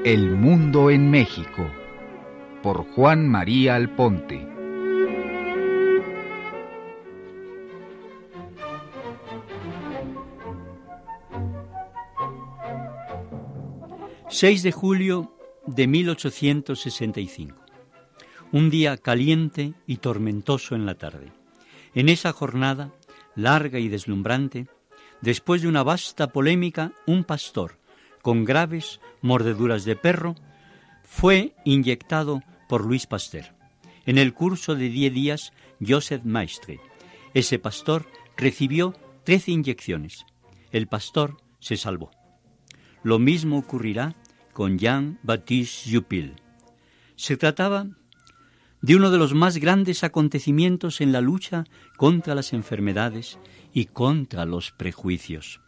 El mundo en México, por Juan María Alponte. ...6 de julio de 1865... un día caliente y tormentoso en la tarde. En esa jornada, larga y deslumbrante, después de una vasta polémica, un pastor, con graves mordeduras de perro, fue inyectado por Louis Pasteur. En el curso de 10 días, Joseph Maistre, ese pastor, recibió 13 inyecciones. El pastor se salvó. Lo mismo ocurrirá con Jean-Baptiste Goupil. Se trataba de uno de los más grandes acontecimientos en la lucha contra las enfermedades y contra los prejuicios.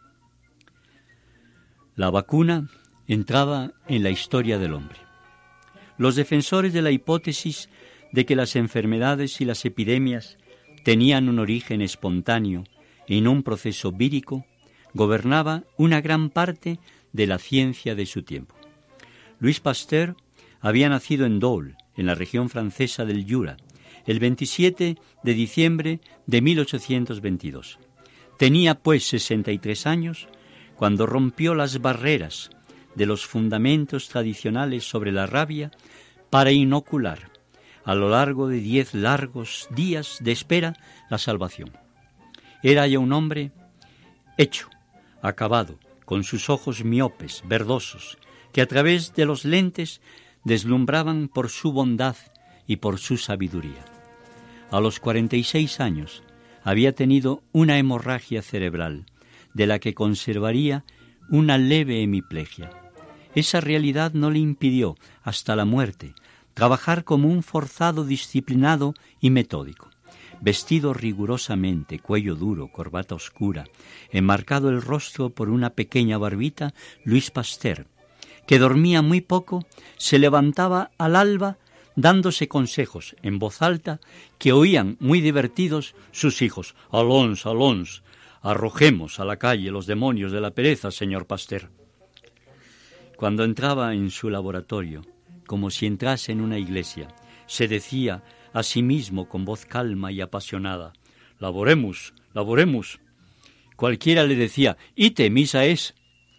La vacuna entraba en la historia del hombre. Los defensores de la hipótesis de que las enfermedades y las epidemias tenían un origen espontáneo y no un proceso vírico, gobernaba una gran parte de la ciencia de su tiempo. Louis Pasteur había nacido en Dole, en la región francesa del Jura, el 27 de diciembre de 1822. Tenía pues 63 años cuando rompió las barreras de los fundamentos tradicionales sobre la rabia para inocular, a lo largo de 10 largos días de espera, la salvación. Era ya un hombre hecho, acabado, con sus ojos miopes, verdosos, que a través de los lentes deslumbraban por su bondad y por su sabiduría. A los 46 años había tenido una hemorragia cerebral, de la que conservaría una leve hemiplegia. Esa realidad no le impidió, hasta la muerte, trabajar como un forzado disciplinado y metódico. Vestido rigurosamente, cuello duro, corbata oscura, enmarcado el rostro por una pequeña barbita, Louis Pasteur, que dormía muy poco, se levantaba al alba dándose consejos en voz alta que oían muy divertidos sus hijos. «Allons, allons, arrojemos a la calle los demonios de la pereza, señor Pasteur». Cuando entraba en su laboratorio, como si entrase en una iglesia, se decía a sí mismo con voz calma y apasionada: «Laboremos, laboremos». Cualquiera le decía: «Ite, misa es».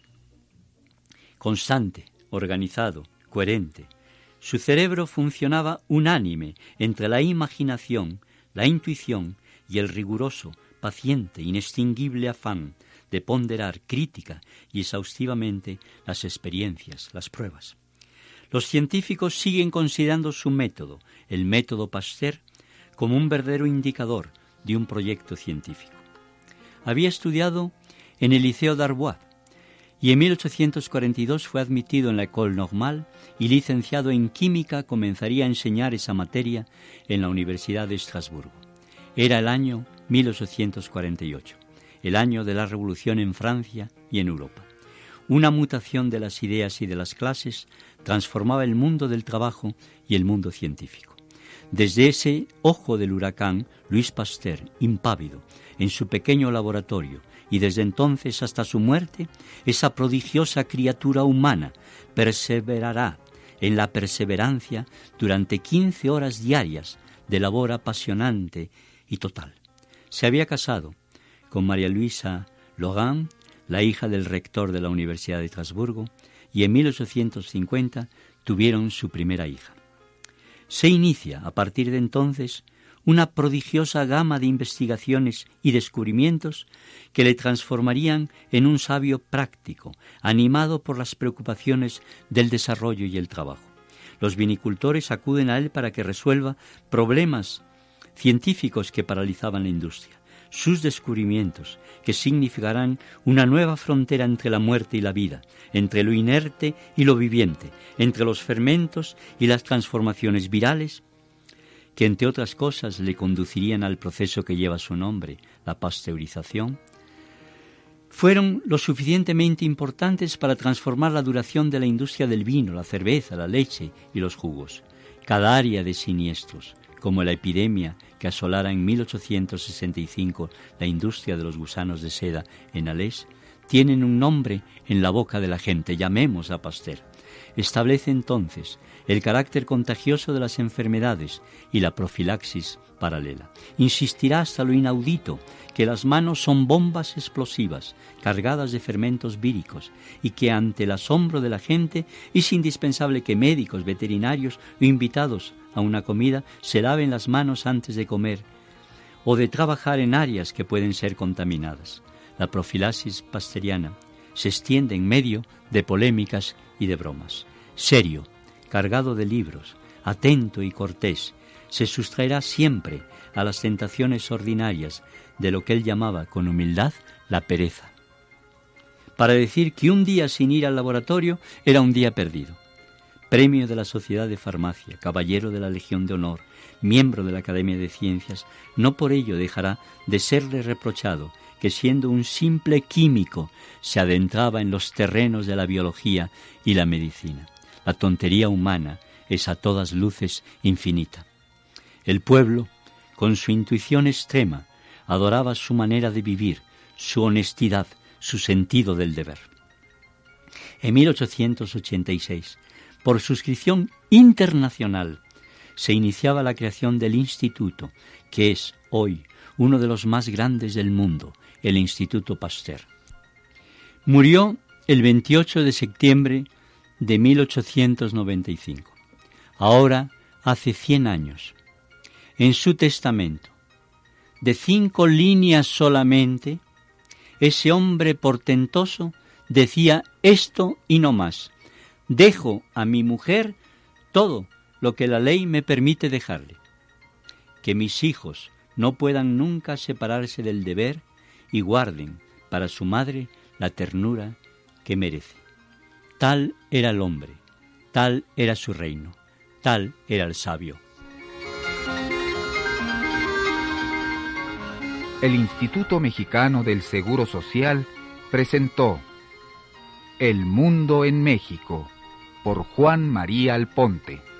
Constante, organizado, coherente. Su cerebro funcionaba unánime entre la imaginación, la intuición y el riguroso, paciente, inextinguible afán de ponderar crítica y exhaustivamente las experiencias, las pruebas. Los científicos siguen considerando su método, el método Pasteur, como un verdadero indicador de un proyecto científico. Había estudiado en el Liceo d'Arbois y en 1842 fue admitido en la École Normale y licenciado en Química comenzaría a enseñar esa materia en la Universidad de Estrasburgo. Era el año 1848, el año de la Revolución en Francia y en Europa. Una mutación de las ideas y de las clases transformaba el mundo del trabajo y el mundo científico. Desde ese ojo del huracán, Louis Pasteur, impávido, en su pequeño laboratorio, y desde entonces hasta su muerte, esa prodigiosa criatura humana perseverará en la perseverancia durante 15 horas diarias de labor apasionante y total. Se había casado con María Luisa Logan, la hija del rector de la Universidad de Estrasburgo, y en 1850 tuvieron su primera hija. Se inicia, a partir de entonces, una prodigiosa gama de investigaciones y descubrimientos que le transformarían en un sabio práctico, animado por las preocupaciones del desarrollo y el trabajo. Los vinicultores acuden a él para que resuelva problemas científicos que paralizaban la industria. Sus descubrimientos, que significarán una nueva frontera entre la muerte y la vida, entre lo inerte y lo viviente, entre los fermentos y las transformaciones virales, que entre otras cosas le conducirían al proceso que lleva su nombre, la pasteurización, fueron lo suficientemente importantes para transformar la duración de la industria del vino, la cerveza, la leche y los jugos. Cada área de siniestros, como la epidemia que asolara en 1865 la industria de los gusanos de seda en Alès, tienen un nombre en la boca de la gente. Llamemos a Pasteur. establece entonces el carácter contagioso de las enfermedades y la profilaxis paralela. Insistirá hasta lo inaudito que las manos son bombas explosivas cargadas de fermentos víricos y que ante el asombro de la gente es indispensable que médicos, veterinarios o invitados a una comida se laven las manos antes de comer o de trabajar en áreas que pueden ser contaminadas. La profilaxis pasteriana se extiende en medio de polémicas y de bromas. Serio, cargado de libros, atento y cortés, se sustraerá siempre a las tentaciones ordinarias de lo que él llamaba con humildad la pereza, para decir que un día sin ir al laboratorio era un día perdido. Premio de la Sociedad de Farmacia, caballero de la Legión de Honor, miembro de la Academia de Ciencias, no por ello dejará de serle reprochado que siendo un simple químico se adentraba en los terrenos de la biología y la medicina. La tontería humana es a todas luces infinita. El pueblo, con su intuición extrema, adoraba su manera de vivir, su honestidad, su sentido del deber. En 1886, por suscripción internacional, se iniciaba la creación del instituto, que es hoy uno de los más grandes del mundo, el Instituto Pasteur. Murió el 28 de septiembre de 1895, ahora hace 100 años. En su testamento, de 5 líneas solamente, ese hombre portentoso decía esto y no más: dejo a mi mujer todo lo que la ley me permite dejarle, que mis hijos no puedan nunca separarse del deber y guarden para su madre la ternura que merece. Tal era el hombre, tal era su reino, tal era el sabio. El Instituto Mexicano del Seguro Social presentó El Mundo en México, por Juan María Alponte.